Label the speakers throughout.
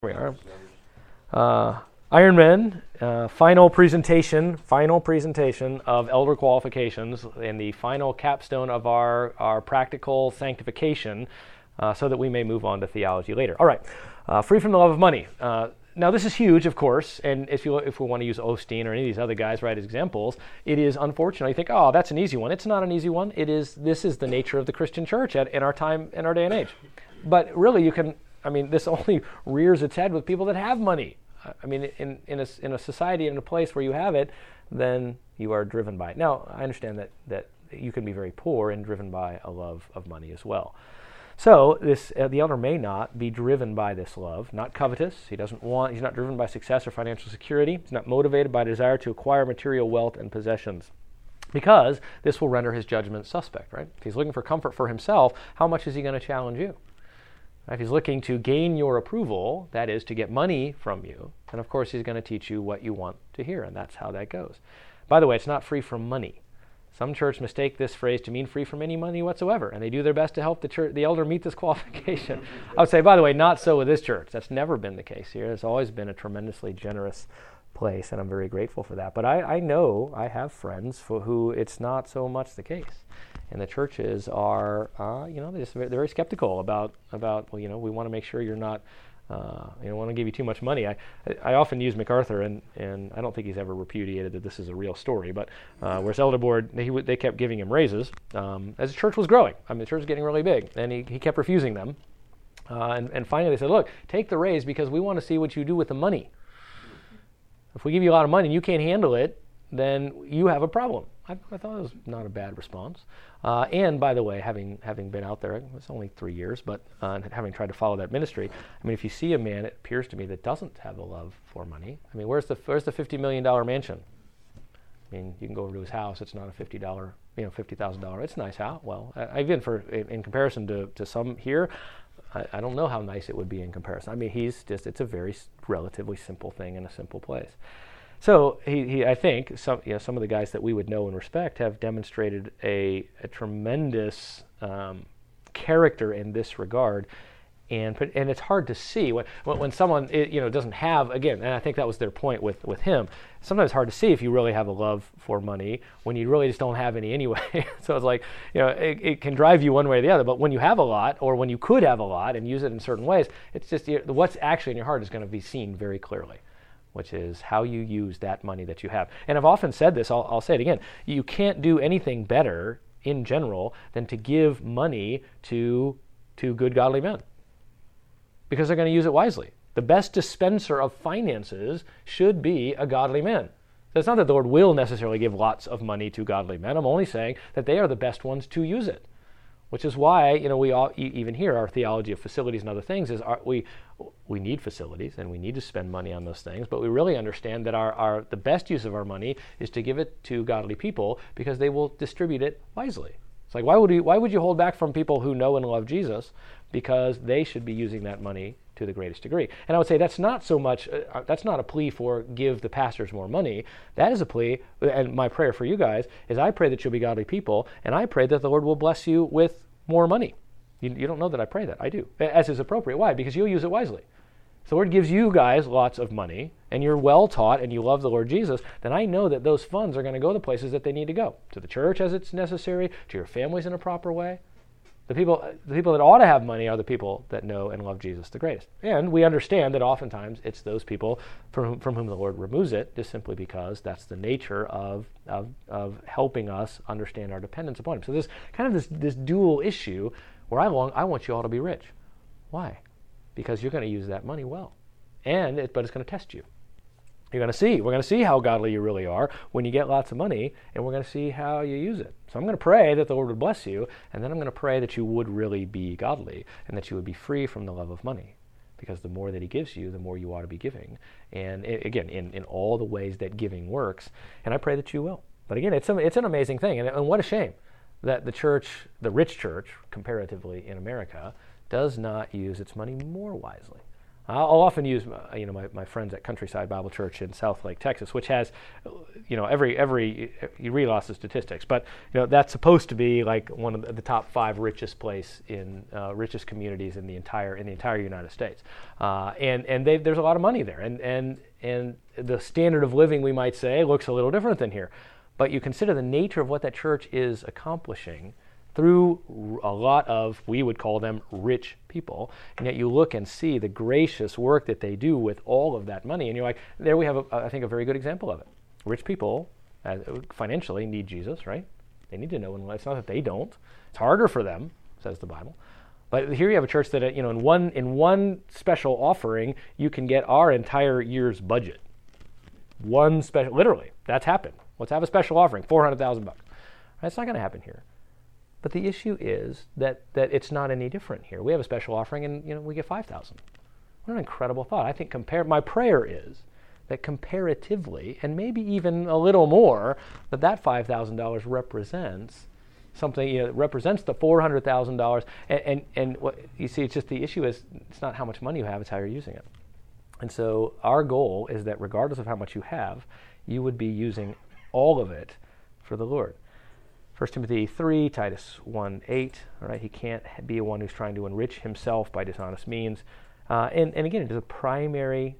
Speaker 1: We are. Ironman, final presentation of elder qualifications and the final capstone of our practical sanctification so that we may move on to theology later. All right, free from the love of money. Now this is huge, of course, and if we want to use Osteen or any of these other guys, right, as examples, it is unfortunate. You think, oh, that's an easy one. It's not an easy one. This is the nature of the Christian church in our time, in our day and age. But really, this only rears its head with people that have money. I mean, in a society, in a place where you have it, then you are driven by it. Now, I understand that you can be very poor and driven by a love of money as well. So the elder may not be driven by this love, not covetous. He's not driven by success or financial security. He's not motivated by a desire to acquire material wealth and possessions, because this will render his judgment suspect, right? If he's looking for comfort for himself, how much is he going to challenge you? If he's looking to gain your approval, that is, to get money from you, then of course he's going to teach you what you want to hear, and that's how that goes. By the way, it's not free from money. Some churches mistake this phrase to mean free from any money whatsoever, and they do their best to help the elder meet this qualification. I would say, by the way, not so with this church. That's never been the case here. It's always been a tremendously generous place, and I'm very grateful for that. But I know I have friends for who it's not so much the case. And the churches are, they're very skeptical about. We want to make sure you're not, want to give you too much money. I often use MacArthur, and I don't think he's ever repudiated that this is a real story. But whereas Elder Board, they kept giving him raises as the church was growing. I mean, the church was getting really big, and he kept refusing them. And finally, they said, "Look, take the raise because we want to see what you do with the money. If we give you a lot of money and you can't handle it, then you have a problem." I thought it was not a bad response. And by the way, having been out there, it's only 3 years, but having tried to follow that ministry, I mean, if you see a man, it appears to me, that doesn't have a love for money. I mean, where's the $50 million mansion? I mean, you can go over to his house. It's not a $50,000. It's a nice house. Well, in comparison to some here, I don't know how nice it would be in comparison. I mean, it's a very relatively simple thing in a simple place. So I think some of the guys that we would know and respect have demonstrated a tremendous character in this regard, and it's hard to see when someone doesn't have, again, and I think that was their point with him. Sometimes it's hard to see if you really have a love for money when you really just don't have any anyway. So it's like, it can drive you one way or the other. But when you have a lot, or when you could have a lot and use it in certain ways, it's just what's actually in your heart is going to be seen very clearly, which is how you use that money that you have. And I've often said this, I'll say it again, you can't do anything better in general than to give money to good godly men, because they're going to use it wisely. The best dispenser of finances should be a godly man. So it's not that the Lord will necessarily give lots of money to godly men. I'm only saying that they are the best ones to use it. Which is why, we all, even here, our theology of facilities and other things is we need facilities and we need to spend money on those things, but we really understand that the best use of our money is to give it to godly people because they will distribute it wisely. It's like, why would you hold back from people who know and love Jesus? Because they should be using that money to the greatest degree. And I would say that's not so much, that's not a plea for give the pastors more money. That is a plea, and my prayer for you guys is I pray that you'll be godly people, and I pray that the Lord will bless you with more money. You don't know that I pray that. I do, as is appropriate. Why? Because you'll use it wisely. If the Lord gives you guys lots of money, and you're well taught, and you love the Lord Jesus, then I know that those funds are going to go to places that they need to go. To the church as it's necessary, to your families in a proper way. The people that ought to have money are the people that know and love Jesus the greatest. And we understand that oftentimes it's those people from whom the Lord removes it, just simply because that's the nature of helping us understand our dependence upon Him. So there's kind of this dual issue where I want you all to be rich. Why? Because you're going to use that money well, but it's going to test you. We're going to see how godly you really are when you get lots of money, and we're going to see how you use it. So I'm going to pray that the Lord would bless you, and then I'm going to pray that you would really be godly and that you would be free from the love of money, because the more that He gives you, the more you ought to be giving. And again, in all the ways that giving works, and I pray that you will. But again, it's an amazing thing, and what a shame that the rich church, comparatively in America, does not use its money more wisely. I'll often use my friends at Countryside Bible Church in Southlake, Texas, which has every you read lots of statistics, but that's supposed to be like one of the top 5 richest richest communities in the entire United States, and there's a lot of money there, and the standard of living, we might say, looks a little different than here, but you consider the nature of what that church is accomplishing through a lot of, we would call them, rich people, and yet you look and see the gracious work that they do with all of that money, and you're like, there we have, I think, a very good example of it. Rich people financially need Jesus, right? They need to know, and it's not that they don't. It's harder for them, says the Bible. But here you have a church that, in one special offering, you can get our entire year's budget. One special, literally, that's happened. Let's have a special offering, $400,000. That's not going to happen here. But the issue is that it's not any different here. We have a special offering, and we get $5,000. What an incredible thought! I think my prayer is that comparatively, and maybe even a little more, that $5,000 represents something. Represents the $400,000. And what you see, it's just the issue is it's not how much money you have; it's how you're using it. And so our goal is that regardless of how much you have, you would be using all of it for the Lord. 1 Timothy 3, Titus 1:8. All right, he can't be one who's trying to enrich himself by dishonest means. And again, it is a primary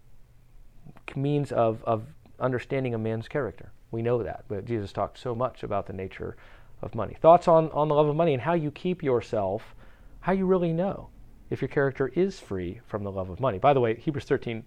Speaker 1: means of understanding a man's character. We know that, but Jesus talked so much about the nature of money. Thoughts on the love of money and how you keep yourself, how you really know if your character is free from the love of money. By the way, Hebrews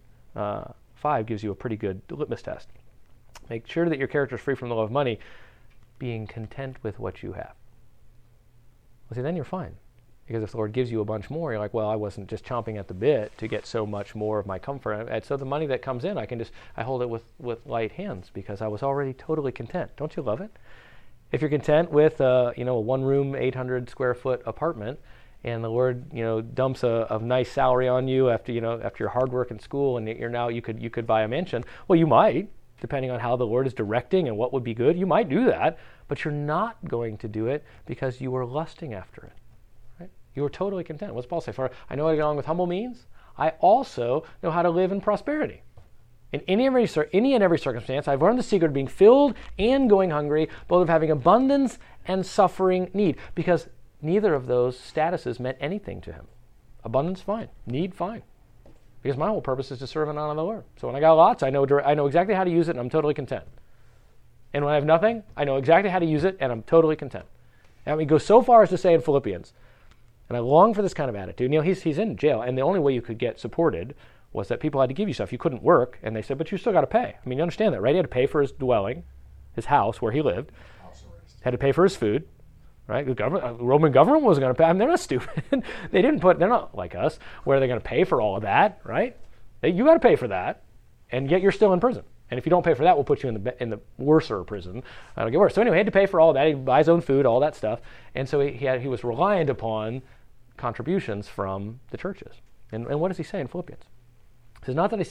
Speaker 1: 13:5 gives you a pretty good litmus test. Make sure that your character is free from the love of money, being content with what you have. Well, see, then you're fine. Because if the Lord gives you a bunch more, you're like, well, I wasn't just chomping at the bit to get so much more of my comfort. And so the money that comes in, I hold it with light hands because I was already totally content. Don't you love it? If you're content with a one-room, 800 square foot apartment, and the Lord, dumps a nice salary on you after your hard work in school, and you could buy a mansion. Well, you might. Depending on how the Lord is directing and what would be good, you might do that, but you're not going to do it because you were lusting after it. Right? You were totally content. What's Paul say? For I know how to get along with humble means. I also know how to live in prosperity. In any and every circumstance, I've learned the secret of being filled and going hungry, both of having abundance and suffering need, because neither of those statuses meant anything to him. Abundance, fine. Need, fine. Because my whole purpose is to serve and honor the Lord. So when I got lots, I know exactly how to use it, and I'm totally content. And when I have nothing, I know exactly how to use it, and I'm totally content. And we go so far as to say in Philippians, and I long for this kind of attitude. He's in jail, and the only way you could get supported was that people had to give you stuff. You couldn't work, and they said, but you still got to pay. I mean, you understand that, right? He had to pay for his dwelling, his house where he lived. Had to pay for his food. Right? The Roman government wasn't going to pay. I mean, they're not stupid. They're not like us, where they're going to pay for all of that, right? You got to pay for that, and yet you're still in prison. And if you don't pay for that, we'll put you in the worser prison. It'll get worse. So anyway, he had to pay for all of that. He buys his own food, all that stuff. And so he was reliant upon contributions from the churches. And what does he say in Philippians? He says, not that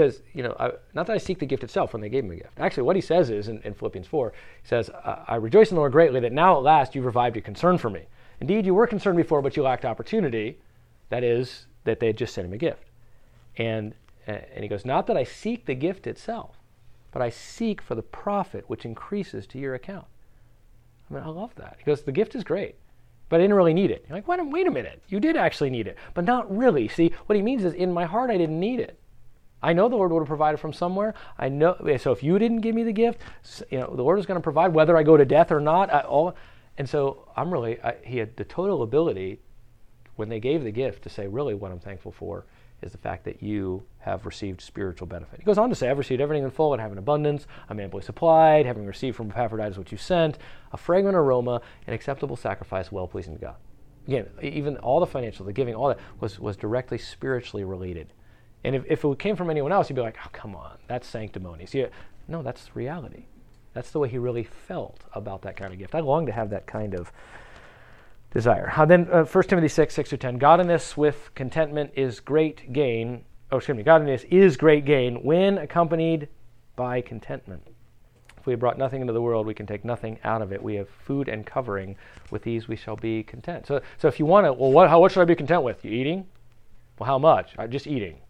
Speaker 1: I seek the gift itself when they gave him a gift. Actually, what he says is, in Philippians 4, he says, I rejoice in the Lord greatly that now at last you've revived your concern for me. Indeed, you were concerned before, but you lacked opportunity. That is, that they had just sent him a gift. And he goes, not that I seek the gift itself, but I seek for the profit which increases to your account. I mean, I love that. He goes, the gift is great, but I didn't really need it. You're like, wait a minute. You did actually need it, but not really. See, what he means is in my heart, I didn't need it. I know the Lord would have provided from somewhere. I know. So if you didn't give me the gift, the Lord is going to provide whether I go to death or not. And so he had the total ability when they gave the gift to say, really what I'm thankful for is the fact that you have received spiritual benefit. He goes on to say, I've received everything in full and have an abundance. I'm amply supplied, having received from Epaphroditus what you sent, a fragrant aroma, an acceptable sacrifice, well-pleasing to God. Again, even all the financial, the giving, all that was directly spiritually related. And if it came from anyone else, you'd be like, oh, come on, that's sanctimony. See, no, that's reality. That's the way he really felt about that kind of gift. I long to have that kind of desire. Then 1 Timothy 6:6-10, godliness with contentment is great gain. Godliness is great gain when accompanied by contentment. If we have brought nothing into the world, we can take nothing out of it. We have food and covering. With these we shall be content. So if you want to, what should I be content with? You eating? Well, how much? Just eating.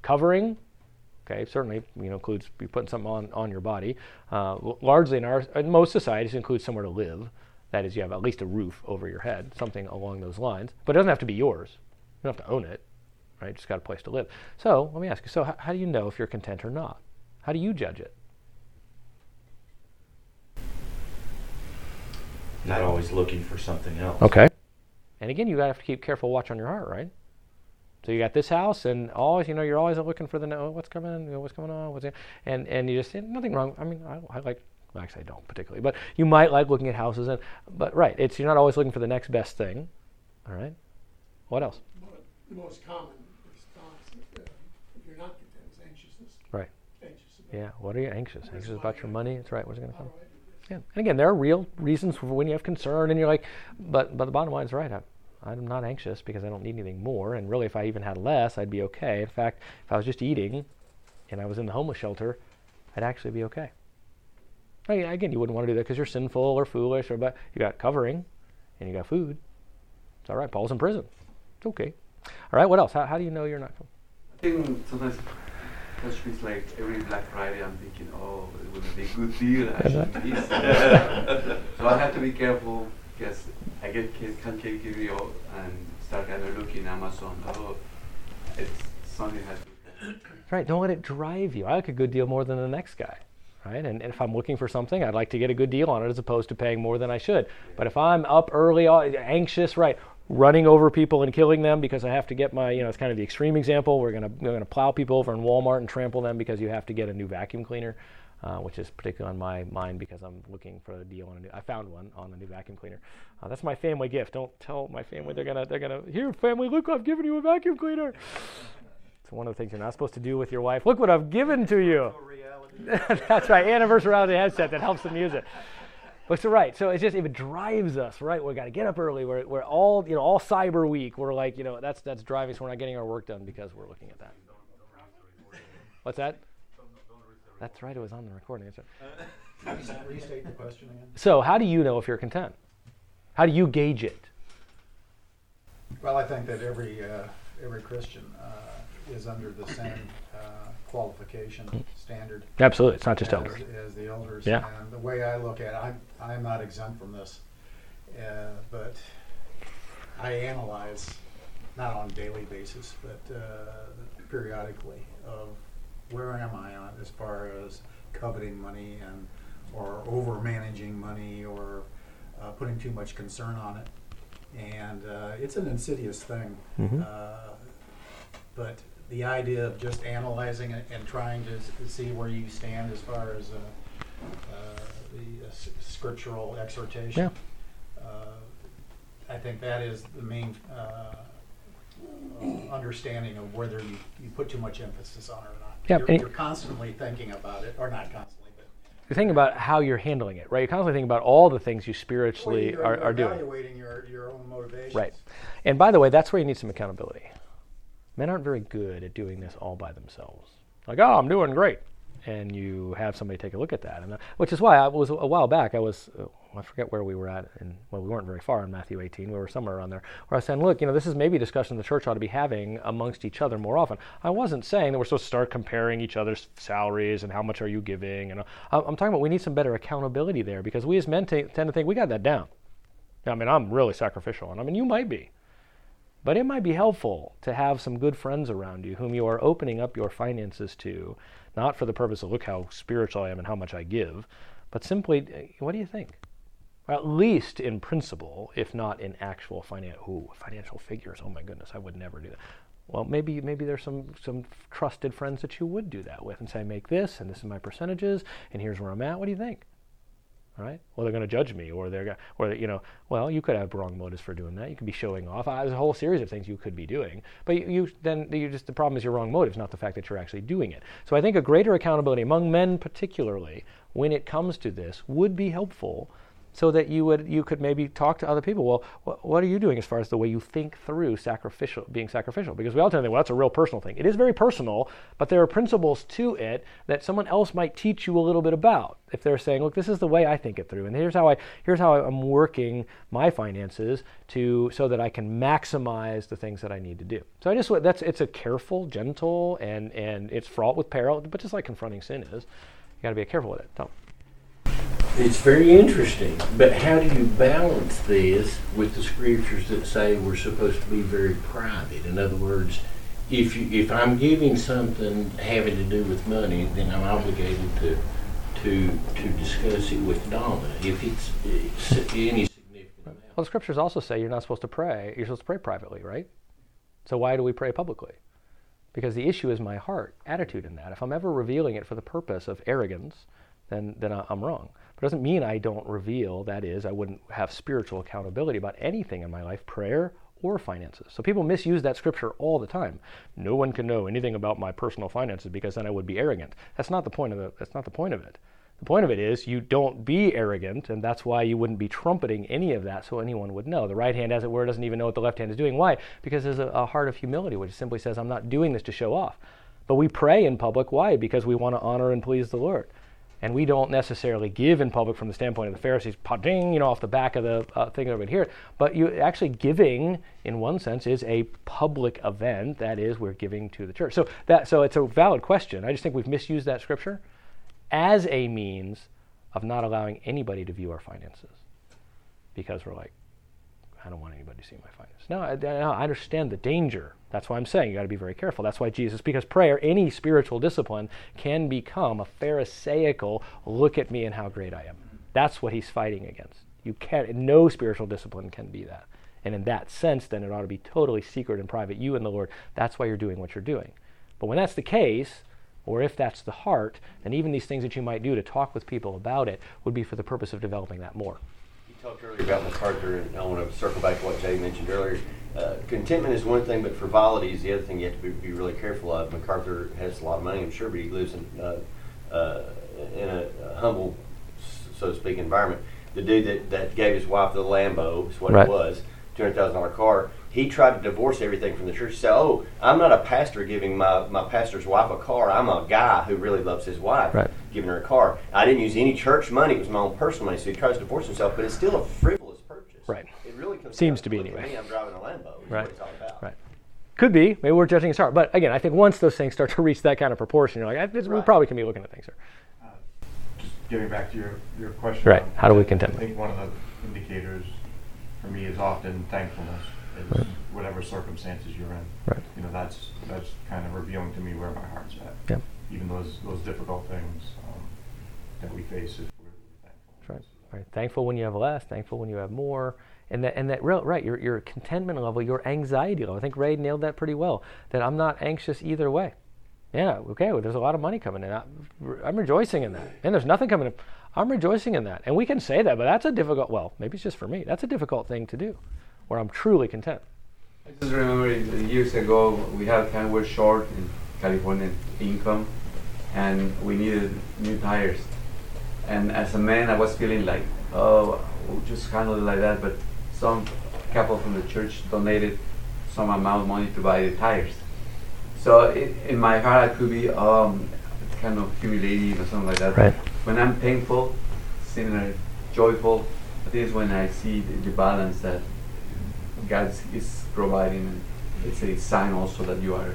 Speaker 1: Covering, okay, certainly includes you putting something on your body. Largely in most societies, it includes somewhere to live. That is, you have at least a roof over your head, something along those lines. But it doesn't have to be yours. You don't have to own it, right? You just got a place to live. So let me ask you, so how do you know if you're content or not? How do you judge it?
Speaker 2: Not always looking for something else.
Speaker 1: Okay. And again, you have to keep careful watch on your heart, right? So you got this house, and always, you're always looking for what's coming, what's going on, and you just nothing wrong. I mean, I like. Well, actually, I don't particularly, but you might like looking at houses, but right, you're not always looking for the next best thing. All right. What else?
Speaker 3: The most common response, if you're not content, is anxiousness.
Speaker 1: Right. Yeah. What are you anxious? Anxious about your money? That's right. What's it going to come? Yeah. And again, there are real reasons for when you have concern, and you're like, but the bottom line is right. I'm not anxious because I don't need anything more, and really, if I even had less, I'd be okay. In fact, if I was just eating, and I was in the homeless shelter, I'd actually be okay. Right, again, you wouldn't want to do that because you're sinful or foolish, but you got covering, and you got food. It's all right. Paul's in prison. It's okay. All right. What else? How do you know you're not?
Speaker 4: I think sometimes touch me like every Black Friday. I'm thinking, oh, it would be a good deal. I should be. So I have to be careful because I can't give you and start kind of looking Amazon. Oh, it's something has to.
Speaker 1: Right. Don't let it drive you. I like a good deal more than the next guy. Right, and if I'm looking for something, I'd like to get a good deal on it as opposed to paying more than I should. But if I'm up early, anxious, right, running over people and killing them because I have to get my, it's kind of the extreme example. We're gonna plow people over in Walmart and trample them because you have to get a new vacuum cleaner, which is particularly on my mind because I'm looking for a deal on I found one on a new vacuum cleaner. That's my family gift. Don't tell my family they're gonna here, family, look, I've given you a vacuum cleaner. It's one of the things you're not supposed to do with your wife. Look what I've given to you. That's right, anniversary headset that helps them use it. But so right, so it's just if it drives us, right? We got to get up early. We're all all Cyber Week. We're like that's driving. So we're not getting our work done because we're looking at that. What's that? That's right. It was on the recording. That's right.
Speaker 5: Restate the question again.
Speaker 1: So how do you know if you're content? How do you gauge it?
Speaker 5: Well, I think that every Christian is under the same qualification standard.
Speaker 1: Absolutely, it's not just elders.
Speaker 5: As the elders.
Speaker 1: Yeah.
Speaker 5: And the way I look at it, I'm not exempt from this, but I analyze, not on a daily basis, but periodically, of where am I on as far as coveting money or over managing money or putting too much concern on it. And it's an insidious thing.
Speaker 1: Mm-hmm.
Speaker 5: But the idea of just analyzing it and trying to see where you stand as far as the scriptural exhortation, I think that is the main understanding of whether you put too much emphasis on it or not. You're constantly thinking about it, or not constantly, but
Speaker 1: you're thinking about how you're handling it, right? You're constantly thinking about all the things you spiritually are doing.
Speaker 5: You're evaluating your own motivations.
Speaker 1: Right. And by the way, that's where you need some accountability. Men aren't very good at doing this all by themselves. Like, oh, I'm doing great. And you have somebody take a look at that. And which is why I was, a while back, I forget where we were at, we weren't very far in Matthew 18. We were somewhere around there, where I was saying, look, this is maybe a discussion the church ought to be having amongst each other more often. I wasn't saying that we're supposed to start comparing each other's salaries and how much are you giving. And I'm talking about we need some better accountability there, because we as men tend to think we got that down. I mean, I'm really sacrificial, and you might be. But it might be helpful to have some good friends around you whom you are opening up your finances to, not for the purpose of look how spiritual I am and how much I give, but simply, what do you think? Or at least in principle, if not in actual financial figures. Oh my goodness, I would never do that. Well, maybe there's some trusted friends that you would do that with and say, make this, and this is my percentages, and here's where I'm at. What do you think? All right. Well, they're going to judge me, well, you could have wrong motives for doing that. You could be showing off. There's a whole series of things you could be doing, but the problem is your wrong motives, not the fact that you're actually doing it. So I think a greater accountability among men, particularly when it comes to this, would be helpful, so that you could maybe talk to other people. Well, what are you doing as far as the way you think through being sacrificial? Because we all tend to think, well, that's a real personal thing. It is very personal, but there are principles to it that someone else might teach you a little bit about. If they're saying, look, this is the way I think it through, and here's how I'm working my finances so that I can maximize the things that I need to do. So it's a careful, gentle, and it's fraught with peril, but just like confronting sin is, you got to be careful with it. Tom.
Speaker 6: It's very interesting, but how do you balance this with the scriptures that say we're supposed to be very private? In other words, if I'm giving something having to do with money, then I'm obligated to discuss it with Donna. If it's any significant amount.
Speaker 1: Well, the scriptures also say you're not supposed to pray. You're supposed to pray privately, right? So why do we pray publicly? Because the issue is my heart attitude in that. If I'm ever revealing it for the purpose of arrogance, then I'm wrong. But it doesn't mean I don't reveal, that is, I wouldn't have spiritual accountability about anything in my life, prayer or finances. So people misuse that scripture all the time. No one can know anything about my personal finances because then I would be arrogant. That's not the point of it. The point of it is you don't be arrogant, and that's why you wouldn't be trumpeting any of that so anyone would know. The right hand, as it were, doesn't even know what the left hand is doing. Why? Because there's a heart of humility which simply says, I'm not doing this to show off. But we pray in public. Why? Because we want to honor and please the Lord. And we don't necessarily give in public from the standpoint of the Pharisees, ding, off the back of the thing over here. But you actually giving, in one sense, is a public event. That is, we're giving to the church. So it's a valid question. I just think we've misused that scripture as a means of not allowing anybody to view our finances, because we're like, I don't want anybody to see my finances. No, I understand the danger. That's why I'm saying you got to be very careful. That's why because prayer, any spiritual discipline, can become a pharisaical, look at me and how great I am. That's what he's fighting against. No spiritual discipline can be that. And in that sense, then it ought to be totally secret and private, you and the Lord. That's why you're doing what you're doing. But when that's the case, or if that's the heart, then even these things that you might do to talk with people about it would be for the purpose of developing that more.
Speaker 7: You talked earlier about MacArthur, and I want to circle back to what Jay mentioned earlier. Contentment is one thing, but frivolity is the other thing you have to be really careful of. MacArthur has a lot of money, I'm sure, but he lives in a humble, so to speak, environment. The dude that gave his wife the Lambo, is what
Speaker 1: Right.
Speaker 7: it was, $200,000 car, he tried to divorce everything from the church. He said, I'm not a pastor giving my pastor's wife a car. I'm a guy who really loves his wife,
Speaker 1: Right.
Speaker 7: giving her a car. I didn't use any church money. It was my own personal money. So he tries to divorce himself, but it's still a frivolous purchase.
Speaker 1: Right.
Speaker 7: It really comes
Speaker 1: Seems
Speaker 7: down
Speaker 1: to be
Speaker 7: look at
Speaker 1: anyway.
Speaker 7: me, I'm driving a Lambo. Is
Speaker 1: Right.
Speaker 7: what it's all about.
Speaker 1: Right. Could be. Maybe we're judging his heart. But again, I think once those things start to reach that kind of proportion, you're like, we
Speaker 7: Right.
Speaker 1: probably can be looking at things here.
Speaker 8: Just getting back to your question.
Speaker 1: Right.
Speaker 8: on
Speaker 1: How do we
Speaker 8: contentment,
Speaker 1: contentment?
Speaker 8: I think one of the indicators for me is often thankfulness. Is
Speaker 1: Right.
Speaker 8: whatever circumstances you're in.
Speaker 1: Right.
Speaker 8: That's kind of revealing to me where my heart's at.
Speaker 1: Yeah.
Speaker 8: Even those difficult things that we face, if we're thankful.
Speaker 1: That's right. Right. Thankful when you have less, thankful when you have more. And your contentment level, your anxiety level. I think Ray nailed that pretty well. That I'm not anxious either way. Yeah, okay, well, there's a lot of money coming in. I'm rejoicing in that. And there's nothing coming in. I'm rejoicing in that. And we can say that, but that's a difficult, maybe it's just for me. That's a difficult thing to do, where I'm truly content.
Speaker 4: I just remember years ago we're short in California income, and we needed new tires. And as a man, I was feeling like, we'll just handle it like that. But some couple from the church donated some amount of money to buy the tires. So in my heart, I could be kind of humiliating or something like that.
Speaker 1: Right.
Speaker 4: When I'm thankful, similar, joyful, I think it's when I see the balance that God is providing, and it's a sign also that you are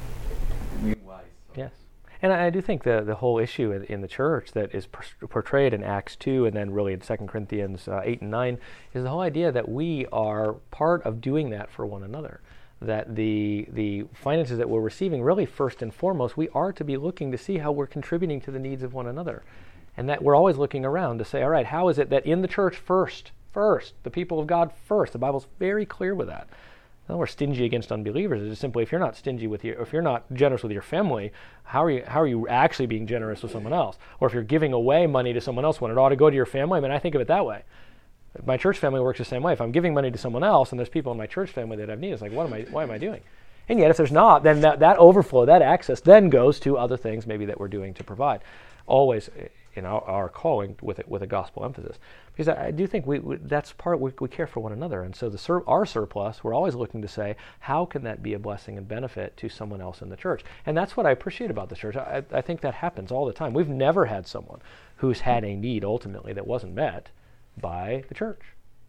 Speaker 4: being wise.
Speaker 1: Yes. And I do think the whole issue in the church that is portrayed in Acts 2 and then really in 2 Corinthians 8 and 9 is the whole idea that we are part of doing that for one another. That the finances that we're receiving, really first and foremost, we are to be looking to see how we're contributing to the needs of one another. And that we're always looking around to say, all right, how is it that in the church first, the people of God first, the Bible's very clear with that. Now we're stingy against unbelievers. It's just simply, if you're not stingy if you're not generous with your family, how are you actually being generous with someone else? Or if you're giving away money to someone else when it ought to go to your family, I mean, I think of it that way. My church family works the same way. If I'm giving money to someone else and there's people in my church family that have need, it's like, why am I doing? And yet if there's not, then that overflow, that access then goes to other things maybe that we're doing to provide. Always in our calling with a gospel emphasis. Because I do think that's part we care for one another, and so our surplus, we're always looking to say, how can that be a blessing and benefit to someone else in the church? And that's what I appreciate about the church. I think that happens all the time. We've never had someone who's had a need ultimately that wasn't met by the church.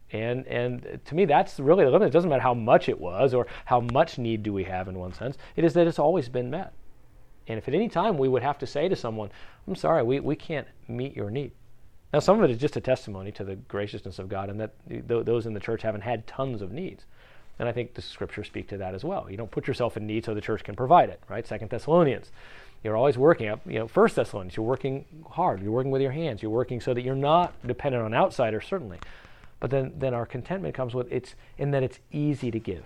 Speaker 1: And to me, that's really the limit. It doesn't matter how much it was or how much need do we have in one sense. It is that it's always been met. And if at any time we would have to say to someone, I'm sorry, we can't meet your need. Now, some of it is just a testimony to the graciousness of God and that those in the church haven't had tons of needs. And I think the scriptures speak to that as well. You don't put yourself in need so the church can provide it, right? 2 Thessalonians. You're always working up, 1 Thessalonians, you're working hard, you're working with your hands, you're working so that you're not dependent on outsiders, certainly. But then our contentment comes with it's easy to give.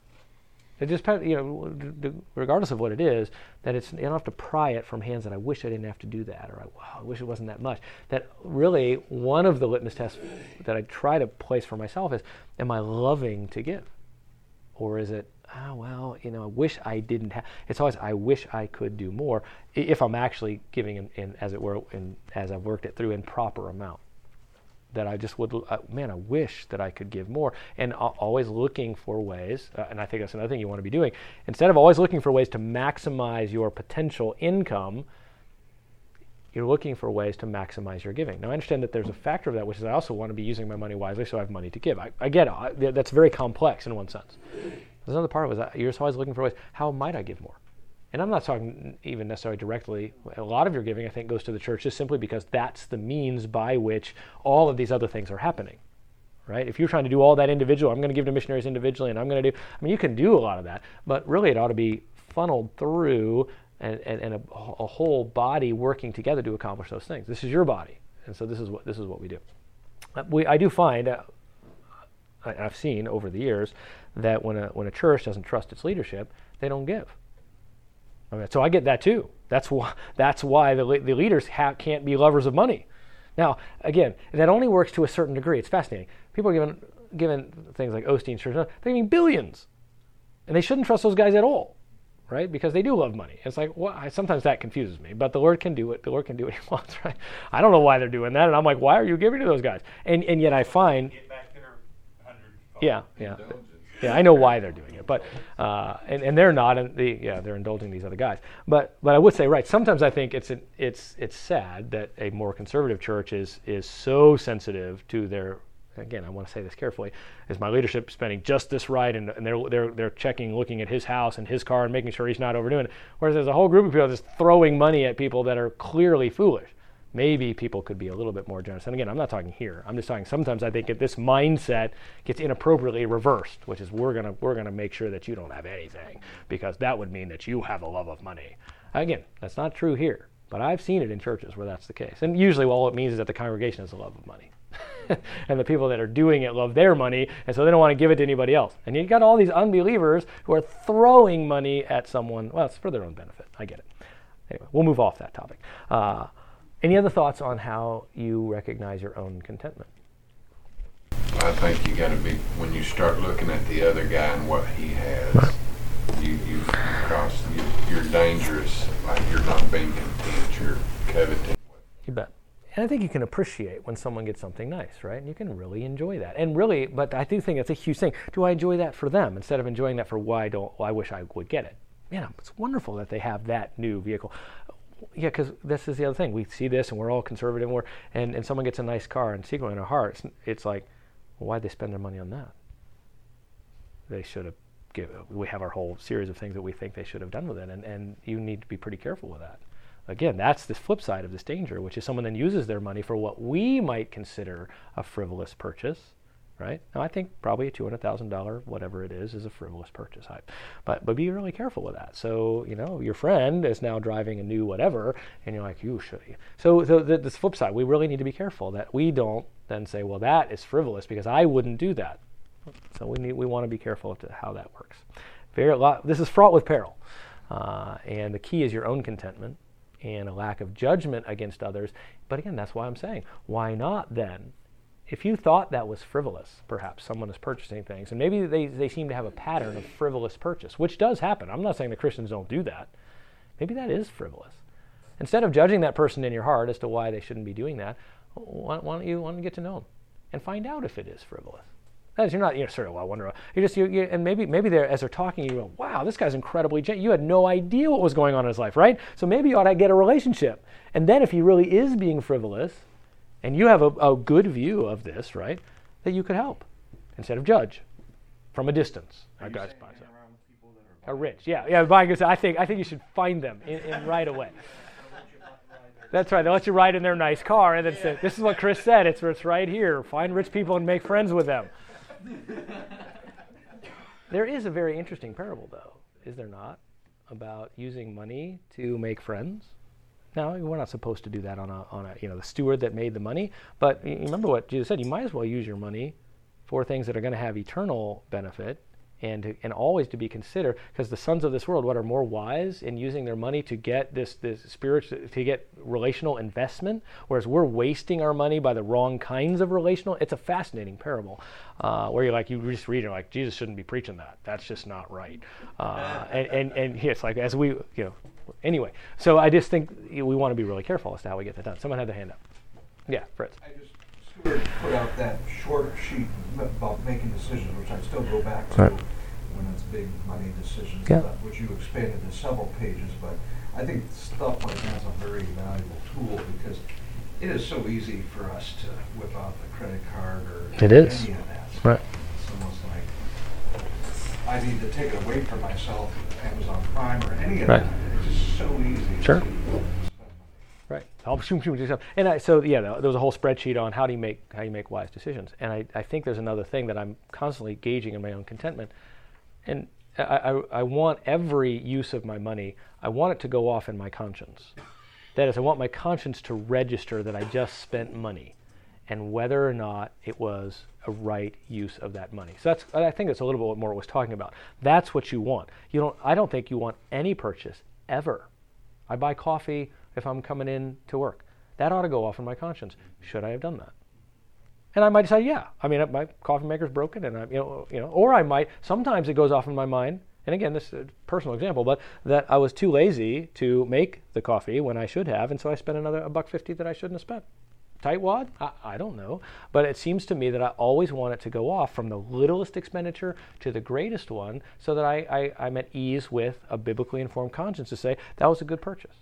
Speaker 1: It just, regardless of what it is, that you don't have to pry it from hands that I wish I didn't have to do that, or I wish it wasn't that much. That really, one of the litmus tests that I try to place for myself is, am I loving to give? Or is it, I wish I didn't have, it's always, I wish I could do more, if I'm actually giving in as it were, as I've worked it through in proper amount. That I just would, I wish that I could give more. And always looking for ways, and I think that's another thing you want to be doing, instead of always looking for ways to maximize your potential income, you're looking for ways to maximize your giving. Now, I understand that there's a factor of that, which is I also want to be using my money wisely so I have money to give. I get it. That's very complex in one sense. There's another part of it, you're just always looking for ways, how might I give more? And I'm not talking even necessarily directly. A lot of your giving, I think, goes to the church just simply because that's the means by which all of these other things are happening, right? If you're trying to do all that individual, I'm going to give to missionaries individually, and I'm going to do, you can do a lot of that, but really it ought to be funneled through and a whole body working together to accomplish those things. This is your body, and so this is what we do. I do find, I've seen over the years, that when a church doesn't trust its leadership, they don't give. Okay, so I get that too. That's why the leaders can't be lovers of money. Now, again, that only works to a certain degree. It's fascinating. People are given things like Osteen Church, they're giving billions, and they shouldn't trust those guys at all, right? Because they do love money. It's like, sometimes that confuses me, but the Lord can do it. The Lord can do what He wants, right? I don't know why they're doing that, and I'm like, why are you giving to those guys? And yet I find,
Speaker 8: Get back there 100-fold.
Speaker 1: yeah. Yeah, I know why they're doing it, but and they're not, and they're indulging these other guys. But I would say, right, sometimes I think it's sad that a more conservative church is so sensitive to their. Again, I want to say this carefully: is my leadership spending just this right, and they're checking, looking at his house and his car, and making sure he's not overdoing it. Whereas there's a whole group of people just throwing money at people that are clearly foolish. Maybe people could be a little bit more generous. And again, I'm not talking here. I'm just talking sometimes I think this mindset gets inappropriately reversed, which is we're gonna make sure that you don't have anything because that would mean that you have a love of money. Again, that's not true here, but I've seen it in churches where that's the case. And usually all it means is that the congregation has a love of money. And the people that are doing it love their money, and so they don't want to give it to anybody else. And you've got all these unbelievers who are throwing money at someone. Well, it's for their own benefit. I get it. Anyway, we'll move off that topic. Any other thoughts on how you recognize your own contentment?
Speaker 9: I think you got to be, when you start looking at the other guy and what he has, you're dangerous. Like you're not being content, you're coveting.
Speaker 1: You bet. And I think you can appreciate when someone gets something nice, right? And you can really enjoy that. And really, but I do think it's a huge thing. Do I enjoy that for them instead of enjoying that for I wish I would get it? Man, it's wonderful that they have that new vehicle. Yeah, because this is the other thing. We see this, and we're all conservative, and someone gets a nice car, and secretly in our hearts, it's like, well, why'd they spend their money on that? They should have we have our whole series of things that we think they should have done with it, and you need to be pretty careful with that. Again, that's the flip side of this danger, which is someone then uses their money for what we might consider a frivolous purchase. Right? Now, I think probably a $200,000, whatever it is a frivolous purchase. But be really careful with that. So, your friend is now driving a new whatever, and you're like, you should. So this flip side, we really need to be careful that we don't then say, well, that is frivolous because I wouldn't do that. So we want to be careful to how that works. This is fraught with peril. And the key is your own contentment and a lack of judgment against others. But again, that's why I'm saying, why not then? If you thought that was frivolous, perhaps someone is purchasing things, and maybe they seem to have a pattern of frivolous purchase, which does happen. I'm not saying that Christians don't do that. Maybe that is frivolous. Instead of judging that person in your heart as to why they shouldn't be doing that, why don't you get to know them? and find out if it is frivolous. That is, you're not, sort of, well, I wonder. And maybe they're, as they're talking, you go, wow, this guy's incredibly genuine. You had no idea what was going on in his life, right? So maybe you ought to get a relationship. And then if he really is being frivolous, and you have a good view of this, right, that you could help instead of judge from a distance.
Speaker 8: Are you saying hang around with people that
Speaker 1: are rich, yeah. Buying, I think you should find them in right away. That's right. They'll let you ride in their nice car, and then say, "This is what Chris said. It's right here. Find rich people and make friends with them." There is a very interesting parable, though, is there not, about using money to make friends? Now, we're not supposed to do that on a the steward that made the money, but you remember what Jesus said. You might as well use your money for things that are going to have eternal benefit, and always to be considered, because the sons of this world, what are more wise in using their money to get this spiritual, to get relational investment, whereas we're wasting our money by the wrong kinds of relational. It's a fascinating parable where you just read it like, Jesus shouldn't be preaching that. That's just not right. And it's like, as we anyway. So I just think we want to be really careful as to how we get that done. Someone had their hand up. Yeah, Fritz.
Speaker 10: Stuart put out that short sheet about making decisions, which I still go back to when it's big money decisions, which you expanded to several pages. But I think stuff like that's a very valuable tool because it is so easy for us to whip out the credit card or
Speaker 1: any of
Speaker 10: that.
Speaker 1: Right.
Speaker 10: It's almost like I need to take it away from myself, Amazon Prime or any of that. It's just so easy.
Speaker 1: Sure. Right. And there was a whole spreadsheet on how do you make wise decisions. And I think there's another thing that I'm constantly gauging in my own contentment. And I want every use of my money, I want it to go off in my conscience. That is, I want my conscience to register that I just spent money and whether or not it was a right use of that money. So I think that's a little bit more what I was talking about. That's what you want. I don't think you want any purchase ever. I buy coffee if I'm coming in to work. That ought to go off in my conscience. Should I have done that? And I might decide, my coffee maker's broken, and or I might. Sometimes it goes off in my mind. And again, this is a personal example, but that I was too lazy to make the coffee when I should have, and so I spent another $1.50 that I shouldn't have spent. Tightwad? I don't know, but it seems to me that I always want it to go off from the littlest expenditure to the greatest one, so that I'm at ease with a biblically informed conscience to say that was a good purchase.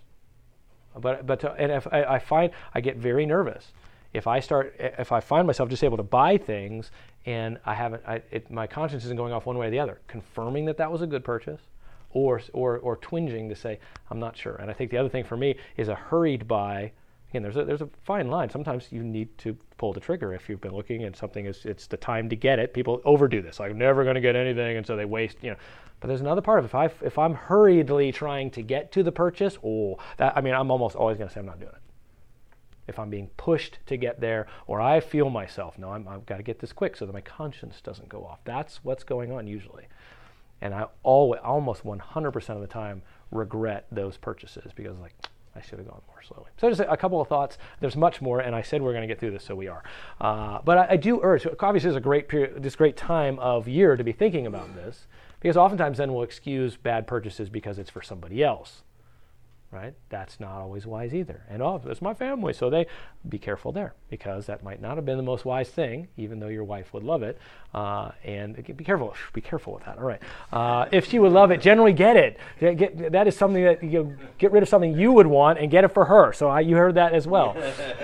Speaker 1: And if I find I get very nervous if I find myself just able to buy things and my conscience isn't going off one way or the other, confirming that was a good purchase, or twinging to say I'm not sure. And I think the other thing for me is a hurried buy. Again, there's a fine line. Sometimes you need to pull the trigger if you've been looking and something it's the time to get it. People overdo this. I'm never going to get anything, and so they waste. But there's another part of it. If I'm hurriedly trying to get to the purchase, I'm almost always going to say I'm not doing it. If I'm being pushed to get there, or I feel myself, no, I've got to get this quick so that my conscience doesn't go off. That's what's going on usually. And I almost 100% of the time regret those purchases because I should have gone more slowly. So just a couple of thoughts. There's much more, and I said we're going to get through this, so we are. But I do urge, obviously, it's a great period, this great time of year to be thinking about this, because oftentimes then we'll excuse bad purchases because it's for somebody else, right? That's not always wise either. And it's my family, so they be careful there, because that might not have been the most wise thing, even though your wife would love it. And be careful with that. All right. If she would love it, generally get it. That is something that get rid of something you would want and get it for her. So you heard that as well.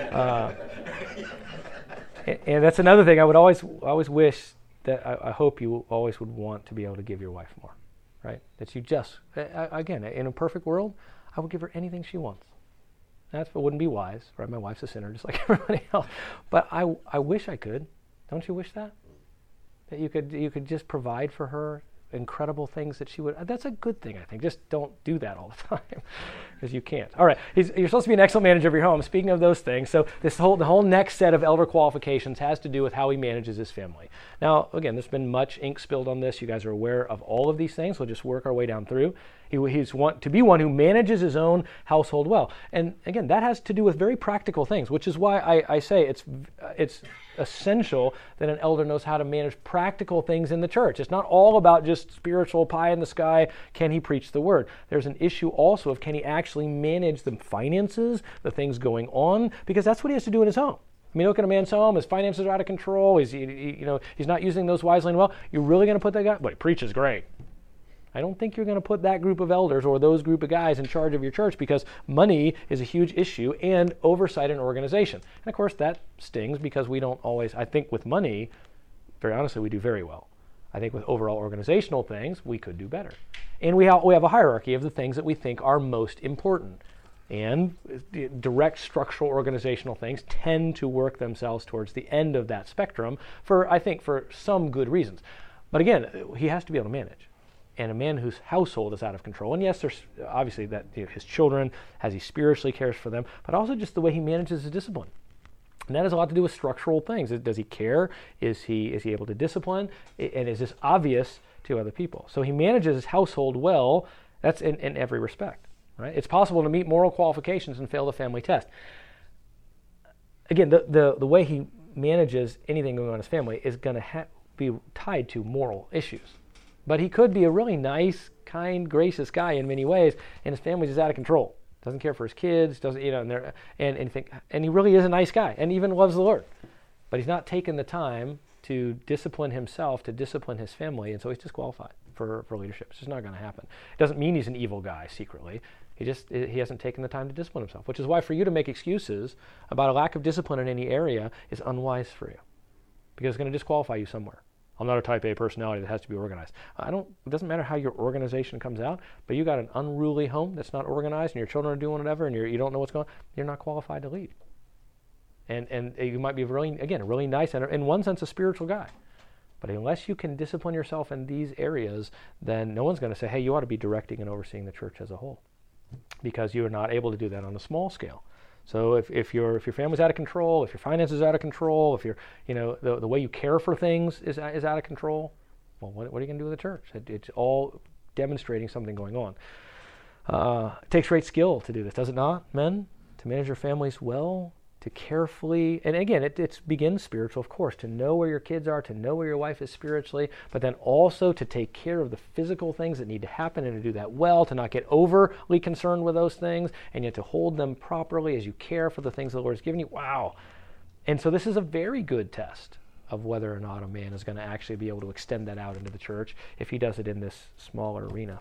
Speaker 1: And that's another thing I would always wish that I hope you always would want to be able to give your wife more, right? That you just, again, in a perfect world, I would give her anything she wants. That wouldn't be wise, right? My wife's a sinner just like everybody else. But I wish I could. Don't you wish that? That you could just provide for her incredible things that she would. That's a good thing, I think. Just don't do that all the time, because you can't. All right, you're supposed to be an excellent manager of your home. Speaking of those things, so the whole next set of elder qualifications has to do with how he manages his family. Now, again, there's been much ink spilled on this. You guys are aware of all of these things. We'll just work our way down through. He's to be one who manages his own household well. And again, that has to do with very practical things, which is why I say it's essential that an elder knows how to manage practical things in the church. It's not all about just spiritual pie in the sky, can he preach the word? There's an issue also of can he actually manage the finances, the things going on, because that's what he has to do in his home. I mean, look at a man's home. His finances are out of control. He's not using those wisely and well. You're really going to put that guy? But he preaches great. I don't think you're going to put that group of elders or those group of guys in charge of your church, because money is a huge issue and oversight and organization. And of course, that stings because we don't always, I think with money, very honestly, we do very well. I think with overall organizational things, we could do better. And we have a hierarchy of the things that we think are most important. And direct structural organizational things tend to work themselves towards the end of that spectrum I think for some good reasons. But again, he has to be able to manage. And a man whose household is out of control, and yes, there's obviously that his children, as he spiritually cares for them, but also just the way he manages his discipline. And that has a lot to do with structural things. Does he care? Is he able to discipline? And is this obvious to other people? So he manages his household well. That's in every respect, right? It's possible to meet moral qualifications and fail the family test. Again, the way he manages anything going on in his family is going to be tied to moral issues. But he could be a really nice, kind, gracious guy in many ways, and his family's just out of control. Doesn't care for his kids, doesn't, and he really is a nice guy, and even loves the Lord. But he's not taken the time to discipline himself, to discipline his family, and so he's disqualified for leadership. It's just not going to happen. It doesn't mean he's an evil guy secretly. He hasn't taken the time to discipline himself, which is why for you to make excuses about a lack of discipline in any area is unwise for you, because it's going to disqualify you somewhere. I'm not a type A personality that has to be organized. It doesn't matter how your organization comes out, but you got an unruly home that's not organized and your children are doing whatever and you don't know what's going on, you're not qualified to lead. And you might be a really nice and in one sense a spiritual guy. But unless you can discipline yourself in these areas, then no one's going to say, hey, you ought to be directing and overseeing the church as a whole, because you are not able to do that on a small scale. So if your family's out of control, if your finances are out of control, if the way you care for things is out of control, well, what are you going to do with the church? It's all demonstrating something going on. It takes great skill to do this, does it not, men? To manage your families well, to carefully, and again, it begins spiritual, of course, to know where your kids are, to know where your wife is spiritually, but then also to take care of the physical things that need to happen and to do that well, to not get overly concerned with those things, and yet to hold them properly as you care for the things the Lord has given you. Wow. And so this is a very good test of whether or not a man is going to actually be able to extend that out into the church if he does it in this smaller arena.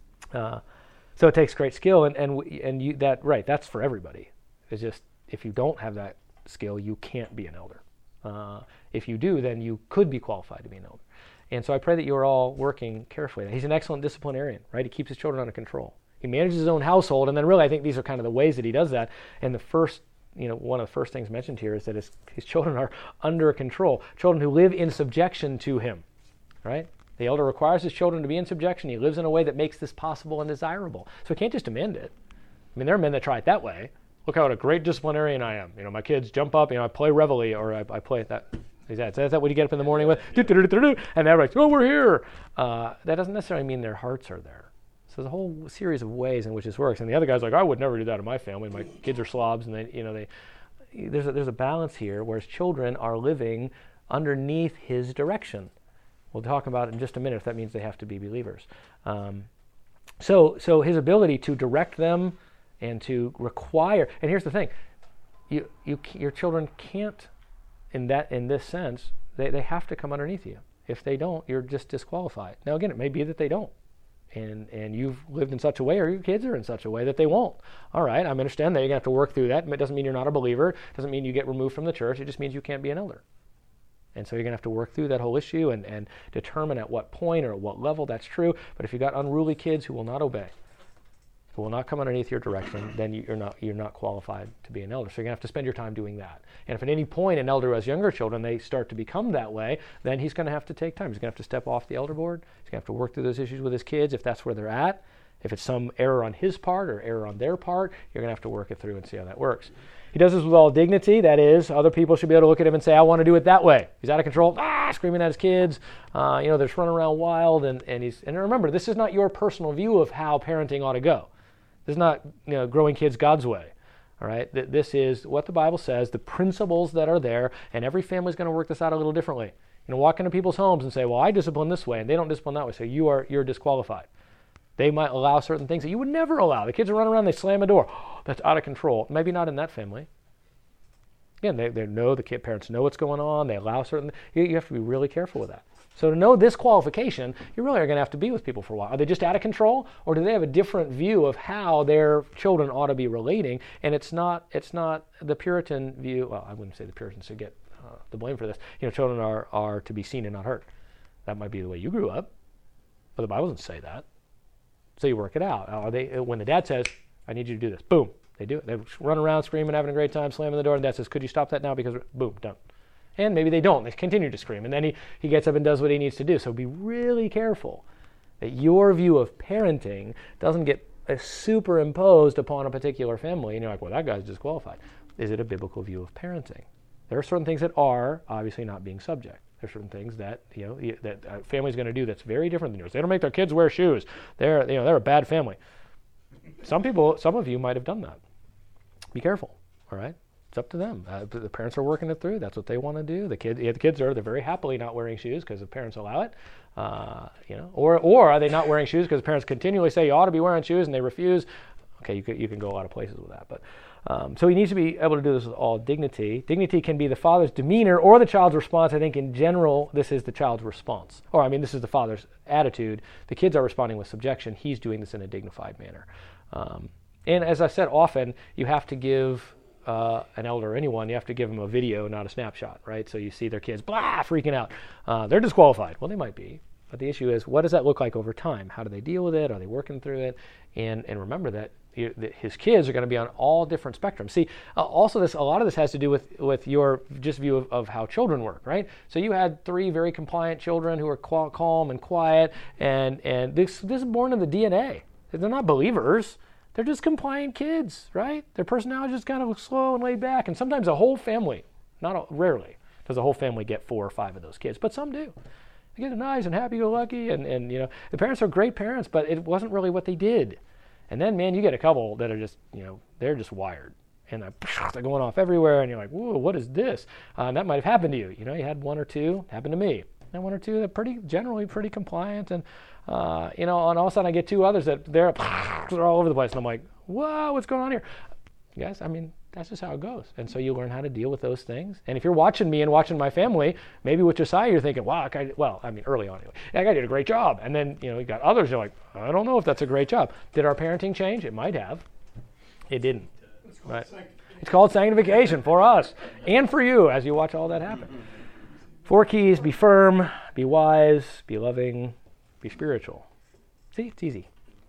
Speaker 1: So it takes great skill, that's for everybody. It's just, if you don't have that skill, you can't be an elder. If you do, then you could be qualified to be an elder. And so I pray that you are all working carefully. He's an excellent disciplinarian, right? He keeps his children under control. He manages his own household, and then really I think these are kind of the ways that he does that. And the first, one of the first things mentioned here is that his children are under control. Children who live in subjection to him, right? The elder requires his children to be in subjection. He lives in a way that makes this possible and desirable. So he can't just demand it. I mean, there are men that try it that way. Look how what a great disciplinarian I am. My kids jump up, I play Reveille, or I play that. Is that what you get up in the morning with? And they're like, oh, we're here. That doesn't necessarily mean their hearts are there. So there's a whole series of ways in which this works. And the other guy's like, I would never do that in my family. My kids are slobs, and there's a balance here where his children are living underneath his direction. We'll talk about it in just a minute if that means they have to be believers. So his ability to direct them and to require, and here's the thing, your children can't, in this sense, they have to come underneath you. If they don't, you're just disqualified. Now again, it may be that they don't, and you've lived in such a way, or your kids are in such a way that they won't. All right, I understand that you're going to have to work through that. It doesn't mean you're not a believer. It doesn't mean you get removed from the church. It just means you can't be an elder. And so you're going to have to work through that whole issue and determine at what point or at what level that's true. But if you've got unruly kids who will not obey, who will not come underneath your direction, then you're not qualified to be an elder. So you're going to have to spend your time doing that. And if at any point an elder who has younger children, they start to become that way, then he's going to have to take time. He's going to have to step off the elder board. He's going to have to work through those issues with his kids if that's where they're at. If it's some error on his part or error on their part, you're going to have to work it through and see how that works. He does this with all dignity. That is, other people should be able to look at him and say, I want to do it that way. He's out of control, screaming at his kids. They're just running around wild. And remember, this is not your personal view of how parenting ought to go. This is not growing kids God's way. All right, this is what the Bible says, the principles that are there, and every family is going to work this out a little differently. Walk into people's homes and say, well, I discipline this way, and they don't discipline that way, so you're disqualified. They might allow certain things that you would never allow. The kids are running around, they slam a door. That's out of control. Maybe not in that family. Again, they know parents know what's going on. They allow certain. You have to be really careful with that. So to know this qualification, you really are going to have to be with people for a while. Are they just out of control, or do they have a different view of how their children ought to be relating? And it's not the Puritan view. Well, I wouldn't say the Puritans should get the blame for this. Children are to be seen and not heard. That might be the way you grew up, but the Bible doesn't say that. So you work it out. Are they, when the dad says, "I need you to do this," boom, they do it. They run around screaming, having a great time, slamming the door, and dad says, "Could you stop that now?" Because boom, done. And maybe they don't. They continue to scream. And then he gets up and does what he needs to do. So be really careful that your view of parenting doesn't get superimposed upon a particular family. And you're like, well, that guy's disqualified. Is it a biblical view of parenting? There are certain things that are obviously not being subject. There are certain things that that a family's going to do that's very different than yours. They don't make their kids wear shoes. They're a bad family. Some of you might have done that. Be careful. All right. It's up to them. The parents are working it through. That's what they want to do. The kids they're very happily not wearing shoes because the parents allow it. Or are they not wearing shoes because parents continually say you ought to be wearing shoes and they refuse? Okay, you can go a lot of places with that. But so he needs to be able to do this with all dignity. Dignity can be the father's demeanor or the child's response. I think in general this is the child's response. This is the father's attitude. The kids are responding with subjection. He's doing this in a dignified manner. And as I said, often you have to give an elder or anyone, you have to give them a video, not a snapshot, right? So you see their kids freaking out. They're disqualified. Well, they might be. But the issue is, what does that look like over time? How do they deal with it? Are they working through it? And remember that his kids are going to be on all different spectrums. See, also a lot of this has to do with your just view of how children work, right? So you had 3 very compliant children who are calm and quiet, and this is born in the DNA. They're not believers. They're just compliant kids, right? Their personality is just kind of slow and laid back. And sometimes a whole family, rarely does a whole family get 4 or 5 of those kids, but some do. They get nice and happy-go-lucky, and the parents are great parents, but it wasn't really what they did. And then, man, you get a couple that are just, they're just wired. And they're going off everywhere, and you're like, whoa, what is this? And that might have happened to you. You had 1 or 2, happened to me. And 1 or 2 that generally pretty compliant, and and all of a sudden I get 2 others that they're all over the place, and I'm like, whoa, what's going on here? Guys, that's just how it goes. And so you learn how to deal with those things. And if you're watching me and watching my family, maybe with Josiah you're thinking, wow, early on anyway, that guy did a great job. And then you got others, you're like, I don't know if that's a great job. Did our parenting change? It might have. It didn't. Right? It's called sanctification for us and for you as you watch all that happen. 4 keys: be firm, be wise, be loving, be spiritual. See, it's easy.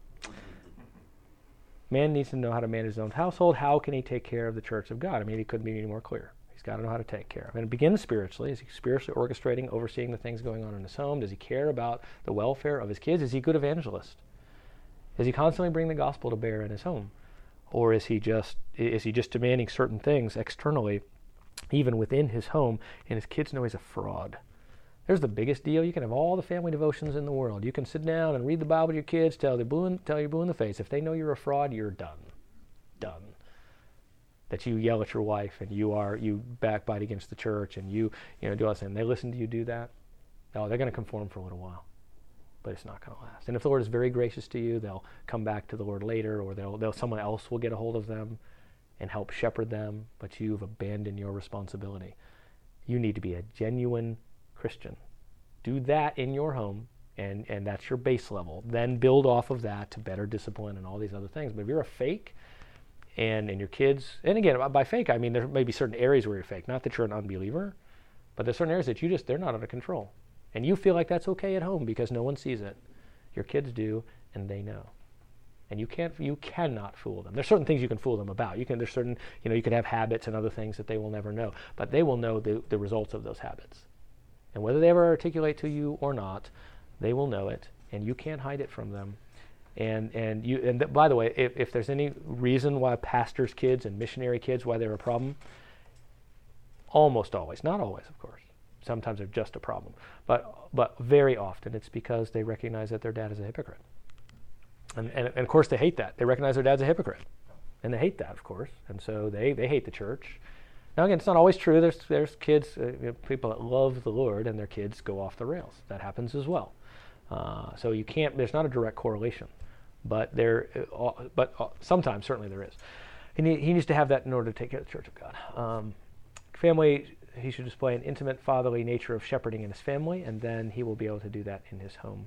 Speaker 1: Man needs to know how to manage his own household. How can he take care of the church of God? He couldn't be any more clear. He's got to know how to take care of it. And it begins spiritually. Is he spiritually orchestrating, overseeing the things going on in his home? Does he care about the welfare of his kids? Is he a good evangelist? Does he constantly bring the gospel to bear in his home? Or is he just demanding certain things externally, even within his home, and his kids know he's a fraud? There's the biggest deal. You can have all the family devotions in the world. You can sit down and read the Bible to your kids, tell you blue in the face. If they know you're a fraud, you're done. Done. That you yell at your wife and you backbite against the church and you do all this, and they listen to you do that. No, they're going to conform for a little while, but it's not going to last. And if the Lord is very gracious to you, they'll come back to the Lord later, or someone else will get a hold of them and help shepherd them. But you've abandoned your responsibility. You need to be a genuine Christian. Do that in your home, and that's your base level. Then build off of that to better discipline and all these other things. But if you're a fake, and your kids, and again, by fake, I mean there may be certain areas where you're fake. Not that you're an unbeliever, but there's certain areas that they're not under control. And you feel like that's okay at home because no one sees it. Your kids do, and they know. And you cannot fool them. There's certain things you can fool them about. You can have habits and other things that they will never know, but they will know the results of those habits. And whether they ever articulate to you or not, they will know it, and you can't hide it from them. And by the way, if there's any reason why pastors' kids and missionary kids, why they're a problem, almost always, not always, of course. Sometimes they're just a problem, but very often it's because they recognize that their dad is a hypocrite, and of course they hate that. They recognize their dad's a hypocrite, and they hate that, of course, and so they hate the church. Now again, it's not always true. There's kids, people that love the Lord, and their kids go off the rails. That happens as well. So you can't. There's not a direct correlation, but sometimes certainly there is. He needs to have that in order to take care of the church of God. family, he should display an intimate fatherly nature of shepherding in his family, and then he will be able to do that in his home.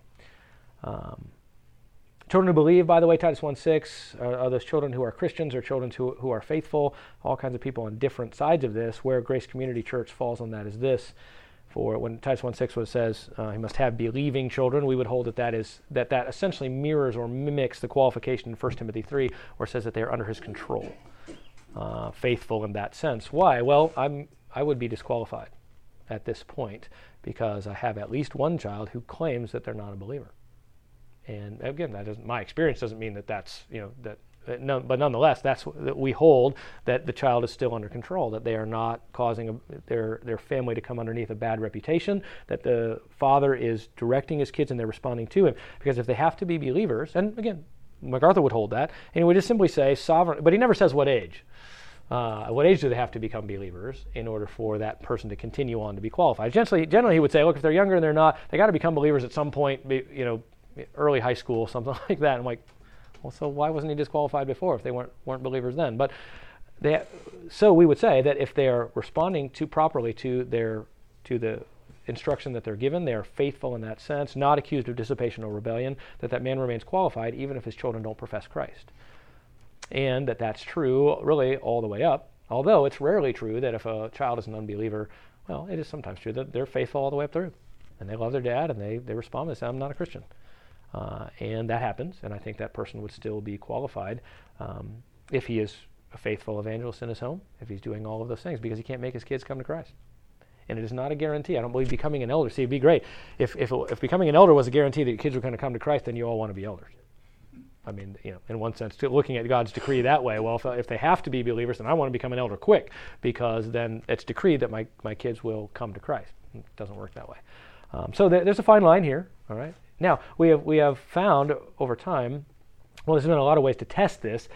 Speaker 1: Children who believe, by the way, Titus 1:6, are those children who are Christians or children who are faithful. All kinds of people on different sides of this. Where Grace Community Church falls on that is this. For when Titus 1:6 says he must have believing children, we would hold that essentially mirrors or mimics the qualification in 1 Timothy 3, where it says that they are under his control. Faithful in that sense. Why? Well, I would be disqualified at this point because I have at least one child who claims that they're not a believer. And again, my experience doesn't mean that that's, but nonetheless, that's that we hold that the child is still under control, that they are not causing their family to come underneath a bad reputation, that the father is directing his kids and they're responding to him. Because if they have to be believers, and again, MacArthur would hold that, and he would just simply say sovereign, but he never says what age. What age do they have to become believers in order for that person to continue on to be qualified? Generally he would say, look, if they're younger and they're not, they got to become believers at some point, early high school, something like that. I'm like, well, so why wasn't he disqualified before if they weren't believers then? But so we would say that if they are responding properly to the instruction that they're given, they are faithful in that sense, not accused of dissipation or rebellion, that man remains qualified even if his children don't profess Christ. And that's true really all the way up, although it's rarely true that if a child is an unbeliever, well, it is sometimes true that they're faithful all the way up through. And they love their dad and they respond and say, I'm not a Christian. And that happens, and I think that person would still be qualified if he is a faithful evangelist in his home, if he's doing all of those things, because he can't make his kids come to Christ. And it is not a guarantee. I don't believe becoming an elder. See, it'd be great. If becoming an elder was a guarantee that your kids were going to come to Christ, then you all want to be elders. I mean, in one sense, looking at God's decree that way, well, if they have to be believers, then I want to become an elder quick, because then it's decreed that my kids will come to Christ. It doesn't work that way. So there's a fine line here, all right? Now, we have found over time, well, there's been a lot of ways to test this.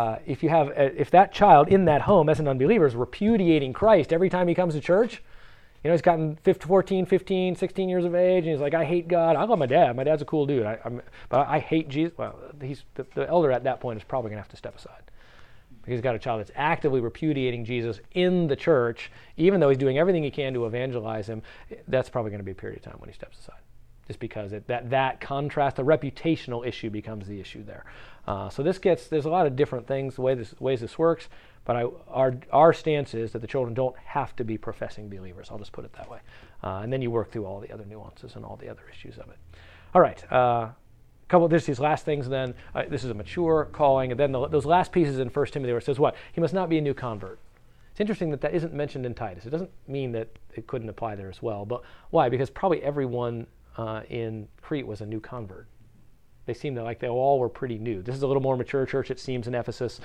Speaker 1: If that child in that home as an unbeliever is repudiating Christ every time he comes to church, he's gotten 14, 15, 16 years of age, and he's like, I hate God. I love my dad. My dad's a cool dude. But I hate Jesus. Well, the elder at that point is probably going to have to step aside. Because he's got a child that's actively repudiating Jesus in the church, even though he's doing everything he can to evangelize him. That's probably going to be a period of time when he steps aside. Just because that contrast, the reputational issue becomes the issue there. So there's a lot of different things, ways this works, but our stance is that the children don't have to be professing believers. I'll just put it that way. And then you work through all the other nuances and all the other issues of it. All right, there's these last things then. This is a mature calling, and then those last pieces in 1 Timothy where it says what? He must not be a new convert. It's interesting that isn't mentioned in Titus. It doesn't mean that it couldn't apply there as well, but why? Because probably everyone in Crete was a new convert. They seemed like they all were pretty new. This is a little more mature church, it seems, in Ephesus.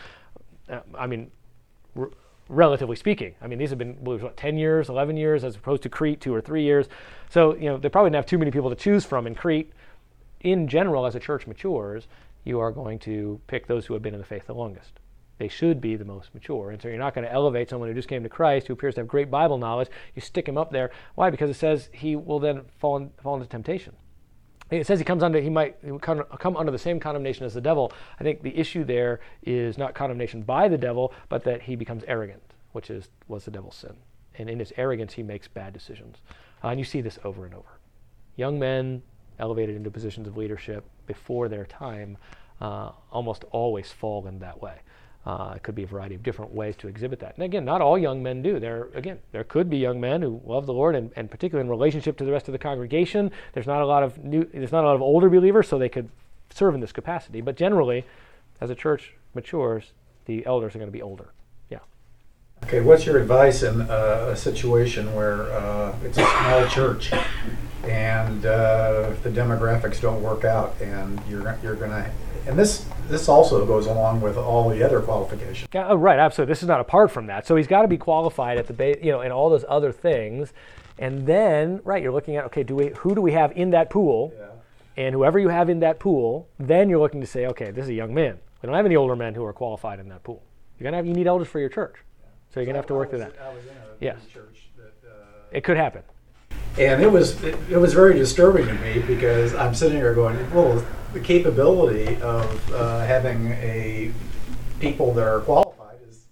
Speaker 1: Relatively speaking. These have been 10 years, 11 years, as opposed to Crete, 2 or 3 years. So, they probably didn't have too many people to choose from in Crete. In general, as a church matures, you are going to pick those who have been in the faith the longest. They should be the most mature. And so you're not going to elevate someone who just came to Christ, who appears to have great Bible knowledge. You stick him up there. Why? Because it says he will then fall into temptation. It says he might come under the same condemnation as the devil. I think the issue there is not condemnation by the devil, but that he becomes arrogant, which was the devil's sin. And in his arrogance, he makes bad decisions. And you see this over and over. Young men elevated into positions of leadership before their time almost always fall in that way. It could be a variety of different ways to exhibit that. And again, not all young men do. There could be young men who love the Lord, and particularly in relationship to the rest of the congregation. There's not a lot of older believers, so they could serve in this capacity. But generally, as a church matures, the elders are going to be older. Yeah.
Speaker 5: Okay, what's your advice in a situation where it's a small church and the demographics don't work out, and you're going to, and this also goes along with all the other qualifications.
Speaker 1: Yeah, right, absolutely. This is not apart from that. So he's got to be qualified at the base, and all those other things. And then, right, you're looking at, okay, who do we have in that pool? Yeah. And whoever you have in that pool, then you're looking to say, okay, this is a young man. We don't have any older men who are qualified in that pool. You need elders for your church. So you're going to have to work through that.
Speaker 5: I was in a church that...
Speaker 1: it could happen.
Speaker 5: And it was very disturbing to me, because I'm sitting here going, well, the capability of having people that are qualified is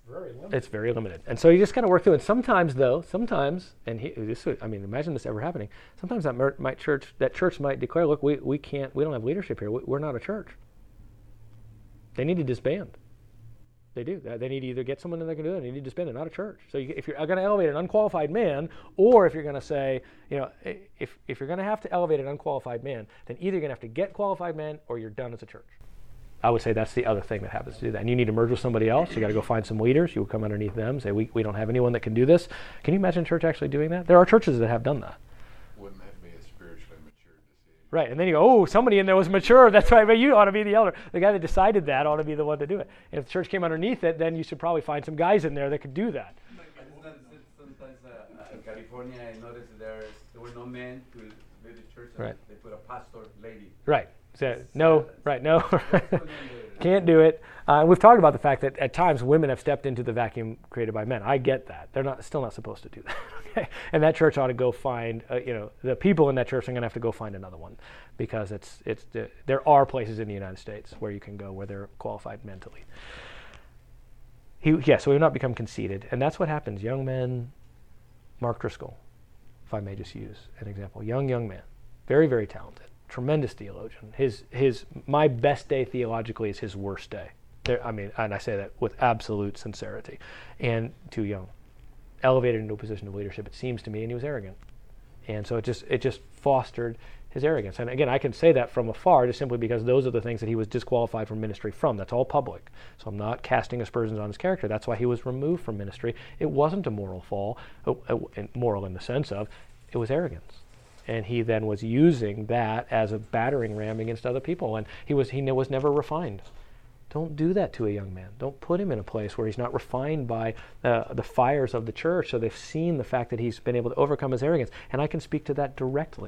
Speaker 5: very limited.
Speaker 1: It's very limited. And so you just got to work through it. Sometimes, though, imagine this ever happening. Sometimes that church might declare, look, we don't have leadership here. We're not a church. They need to disband. They do. They need to either get someone that can do it, or they need to disband. They're not a church. So if you're going to elevate an unqualified man, or if you're going to say, if you're going to have to elevate an unqualified man, then either you're going to have to get qualified men, or you're done as a church. I would say that's the other thing that happens to do that. And you need to merge with somebody else. You got to go find some leaders. You will come underneath them, say, we don't have anyone that can do this. Can you imagine a church actually doing that? There are churches that have done that.
Speaker 9: Wouldn't that be a spiritually mature decision?
Speaker 1: Right, and then you go, somebody in there was mature. That's right, but you ought to be the elder. The guy that decided that ought to be the one to do it. And if the church came underneath it, then you should probably find some guys in there that could do that.
Speaker 4: Sometimes in California, I noticed there were no men to lead the church.
Speaker 1: Right.
Speaker 4: They put a pastor lady.
Speaker 1: Right. So, no. Can't do it. We've talked about the fact that at times women have stepped into the vacuum created by men. I get that. They're still not supposed to do that. Okay? And that church ought to go find, the people in that church are going to have to go find another one, because there are places in the United States where you can go where they're qualified men to lead. So we've not become conceited, and that's what happens. Young men, Mark Driscoll, if I may just use an example, young man, very, very talented. Tremendous theologian. My best day theologically is his worst day. And I say that with absolute sincerity. And too young, elevated into a position of leadership. It seems to me, and he was arrogant, and so it just fostered his arrogance. And again, I can say that from afar, just simply because those are the things that he was disqualified from ministry from. That's all public. So I'm not casting aspersions on his character. That's why he was removed from ministry. It wasn't a moral fall, moral in the sense of it was arrogance. And he then was using that as a battering ram against other people, and he was never refined. Don't do that to a young man. Don't put him in a place where he's not refined by the fires of the church, so they've seen the fact that he's been able to overcome his arrogance. And I can speak to that directly.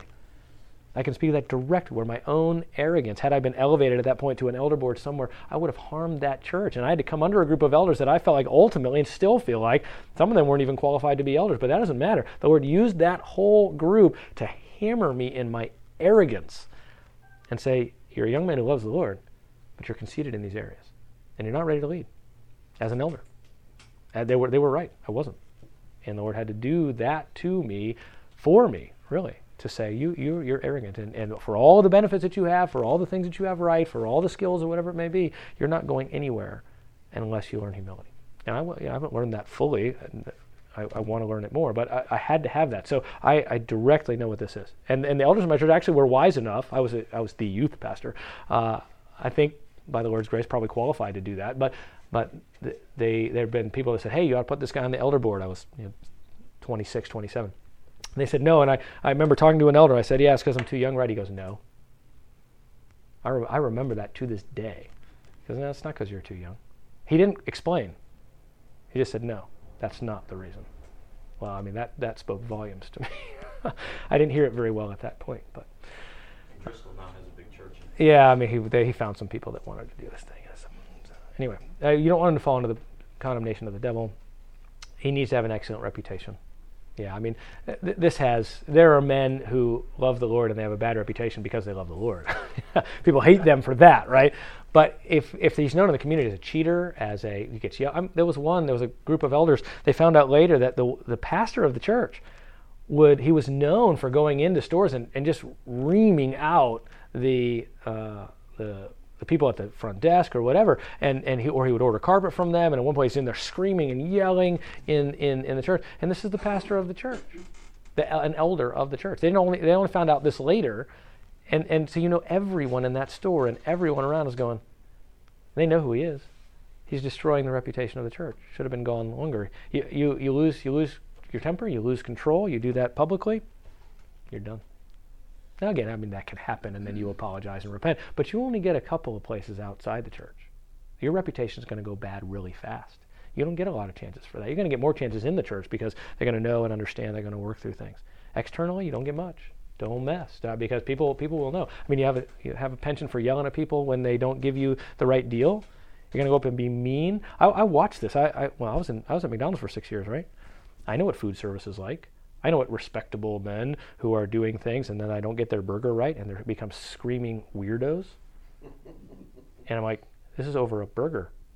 Speaker 1: Where my own arrogance, had I been elevated at that point to an elder board somewhere, I would have harmed that church. And I had to come under a group of elders that I felt like ultimately, and still feel like, some of them weren't even qualified to be elders, but that doesn't matter. The Lord used that whole group to hammer me in my arrogance and say, you're a young man who loves the Lord, but you're conceited in these areas, and you're not ready to lead as an elder. And they were right. I wasn't. And the Lord had to do that to me, for me, really, to say, you're arrogant, and for all the benefits that you have, for all the things that you have right, for all the skills or whatever it may be, you're not going anywhere unless you learn humility. And I haven't learned that fully. I want to learn it more, but I had to have that. So I directly know what this is. And the elders of my church actually were wise enough. I was the youth pastor. I think by the Lord's grace probably qualified to do that. But there have been people that said, hey, you ought to put this guy on the elder board. I was 26, 27. And they said no, and I remember talking to an elder. I said, yeah, it's because I'm too young, right? He goes, no. I remember that to this day. He goes, no, it's not because you're too young. He didn't explain. He just said, no. That's not the reason. Well, I mean, that spoke volumes to me. I didn't hear it very well at that point, but.
Speaker 2: And Driscoll now has a big church.
Speaker 1: Yeah, I mean, he found some people that wanted to do this thing. So, anyway, you don't want him to fall into the condemnation of the devil. He needs to have an excellent reputation. Yeah, I mean, there are men who love the Lord and they have a bad reputation because they love the Lord. People hate them for that, right? But if he's known in the community as a cheater, he gets yelled. There was a group of elders, they found out later that the pastor of the church he was known for going into stores and just reaming out the people at the front desk or whatever, and he would order carpet from them, and at one point he's in there screaming and yelling in the church. And this is the pastor of the church, an elder of the church. They only found out this later, and so everyone in that store and everyone around is going, they know who he is. He's destroying the reputation of the church. Should have been gone longer. You lose your temper, you lose control, you do that publicly, you're done. Now again, I mean, that can happen, and then you apologize and repent, but you only get a couple of places outside the church. Your reputation is going to go bad really fast. You don't get a lot of chances for that. You're going to get more chances in the church because they're going to know and understand, they're going to work through things. Externally, you don't get much. Don't mess, because people will know. I mean, you have a penchant for yelling at people when they don't give you the right deal. You're going to go up and be mean. I watched this. I was at McDonald's for 6 years, right? I know what food service is like. I know what respectable men who are doing things and then I don't get their burger right and they become screaming weirdos. And I'm like, this is over a burger.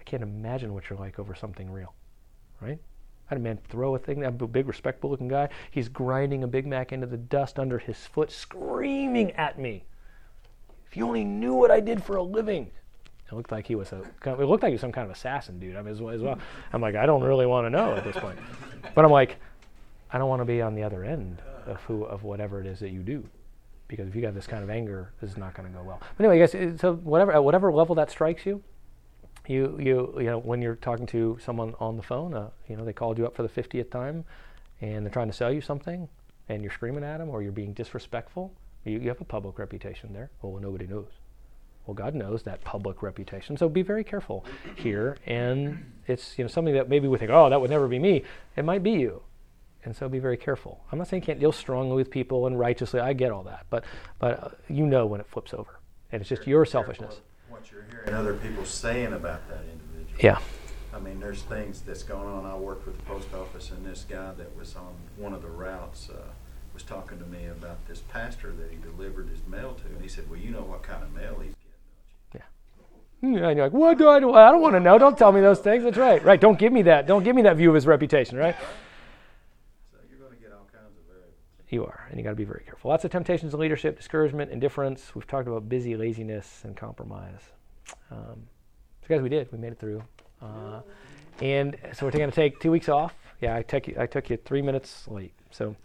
Speaker 1: I can't imagine what you're like over something real, right? I had a man throw a thing, a big, respectable-looking guy. He's grinding a Big Mac into the dust under his foot, screaming at me. If you only knew what I did for a living. It looked like he was some kind of assassin dude. I mean, as well. I'm like, I don't really want to know at this point. But I'm like, I don't want to be on the other end of whatever it is that you do, because if you got this kind of anger, this is not going to go well. But anyway, guys, so at whatever level that strikes you, you know, when you're talking to someone on the phone, you know, they called you up for the 50th time, and they're trying to sell you something, and you're screaming at them, or you're being disrespectful. You have a public reputation there. Well, nobody knows. Well, God knows that public reputation. So be very careful here. And it's, you know, something that maybe we think, oh, that would never be me. It might be you. And so be very careful. I'm not saying you can't deal strongly with people and righteously. I get all that. But you know when it flips over. And it's just your selfishness.
Speaker 11: What you're hearing other people saying about that individual.
Speaker 1: Yeah.
Speaker 11: I mean, there's things that's going on. I worked with the post office, and this guy that was on one of the routes was talking to me about this pastor that he delivered his mail to. And he said, well, you know what kind of mail he's getting.
Speaker 1: Yeah, and you're like, what do I do? I don't want to know. Don't tell me those things. That's right. Right. Don't give me that. Don't give me that view of his reputation, right?
Speaker 11: So you're going to get all kinds of variables.
Speaker 1: You are, and you got to be very careful. Lots of temptations in leadership, discouragement, indifference. We've talked about busy, laziness, and compromise. So guys, we did. We made it through. And so we're going to take 2 weeks off. Yeah, I took you 3 minutes late. So